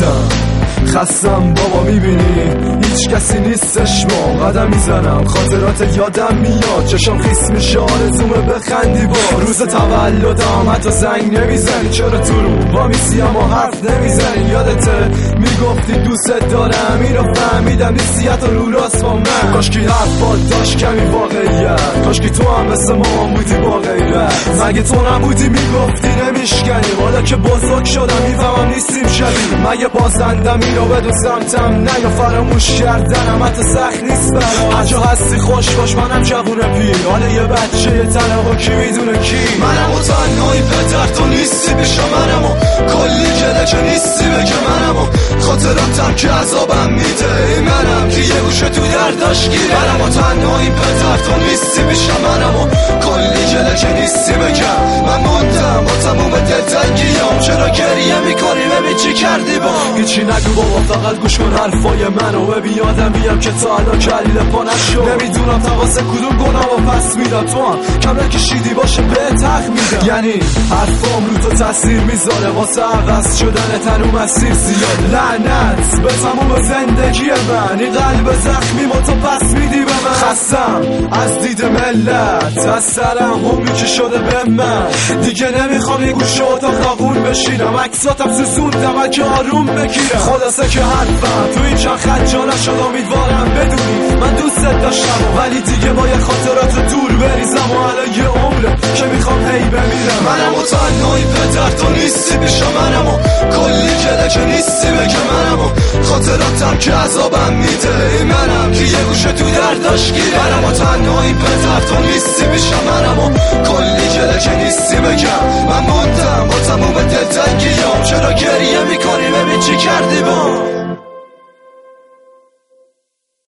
عزیزم خستم بابا میبینی هیچ کسی نیستش ما قدم میزنم خاطرات یادم میاد چشم خیس میشه آرزومه بخندی با روز تولدم حتی زنگ نمیزنی چرا تو رو با میسی اما حرف نمیزنی یادته میگفتی دوست دارم اینو فهمیدم نیستیت رو راست با من کاشکی حرفات داشت کمی واقعیت کاشکی تو هم مثل ما بودی با غیرت مگه تو نبودی میگفتی نمیشکنی حالا که بزرگ شدم میفهمم نیستیم شبیه مگه بازندم اینو بدون سمتم نه یا فراموش کردنم حتی سخت نیست برام هر جا هستی خوش باش منم جوون پیر حالا یه بچه یه تنها کی میدونه کی منم و تنهایی پدر تو نیستی پیش منم و کلی کله که نیستی بگه منم و خاطراتم که عذابم میده منم که یه گوشه تو درداش گیره منم و تنهایی پدر تو نیستی پیش منم و کلی کله که نیستی بگم من موندم با تموم دلتنگیام چرا گریه میکنی ببین چی کردی با هیچی نگو بابا فقط گوش کن حرفای منو ببین یادم بیام که تا الان کلیل پا نشو نمیدونم تواسه کدوم گناه و پس میدم تو هم کم نکشیدی باشه به تخ میدم یعنی حرفام رو تو تاثیر میذاره واسه عوض شدن تنو مسیر زیاد لعنت به تموم زندگی من این قلب زخمی ما تو پس میدی به من خستم از دید ملت از سرم همی که شده به من دیگه نمیخوام یه گوشه اتاق خاقون بشینم عکساتم سوزوندم که آروم بگیرم خلاصه که حرفم تو این چند خط جا نشد امیدوارم بدونی من دوستت داشتم ولی دیگه با یه خاطرات دور بریزم و الان یه عمره که میخوام هی بمیرم منم و تنهایی پدر تو نیستی پیش منم و کلی کله که نیستی بگه منم و خاطراتم که عذابم میده منم که یه گوشه تو درداش گیره منم و